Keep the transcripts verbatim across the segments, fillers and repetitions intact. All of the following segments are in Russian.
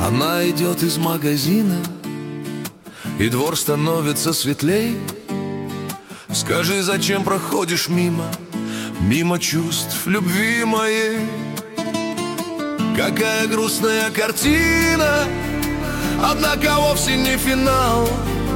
Она идет из магазина, и двор становится светлей. Скажи, зачем проходишь мимо, мимо чувств любви моей? Какая грустная картина, однако вовсе не финал.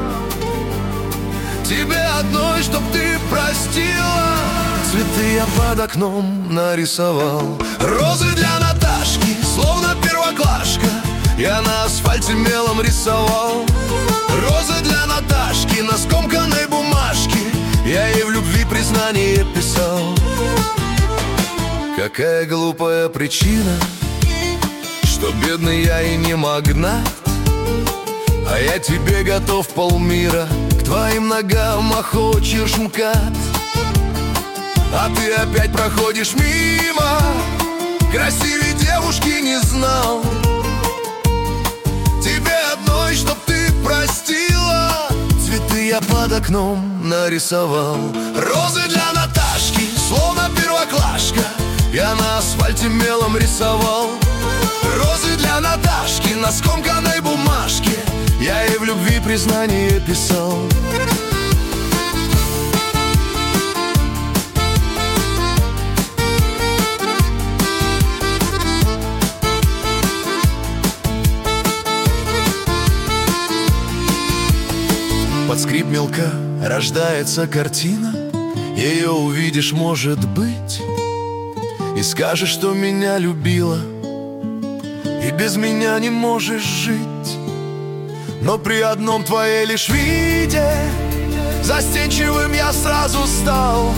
Тебе одной, чтоб ты простила. Цветы я под окном нарисовал, розы для Наташки, словно первоклашка. Я на асфальте мелом рисовал розы для Наташки на скомканной бумажке. Я ей в любви признание писал. Какая глупая причина, что бедный я и не магнат, а я тебе готов полмира, к твоим ногам охочешь МКАД. А ты опять проходишь мимо, красивей девушки не знал. Тебе одной, чтоб ты простила. Цветы я под окном нарисовал, розы для Наташки, словно первоклашка. Я на асфальте мелом рисовал розы для Наташки на скомканной бумажке. Я ей в любви признание писал. Под скрип мелка рождается картина. Ее увидишь, может быть, и скажешь, что меня любила и без меня не можешь жить. Но при одном твоей лишь виде застенчивым я сразу стал.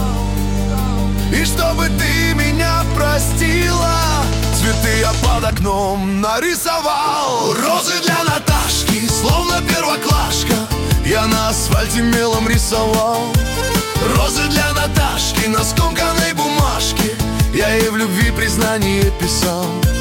И чтобы ты меня простила, цветы я под окном нарисовал, розы для Наташки, словно первоклашка. Я на асфальте мелом рисовал розы для Наташки на скомканной бумажке. Я ей в любви признание писал.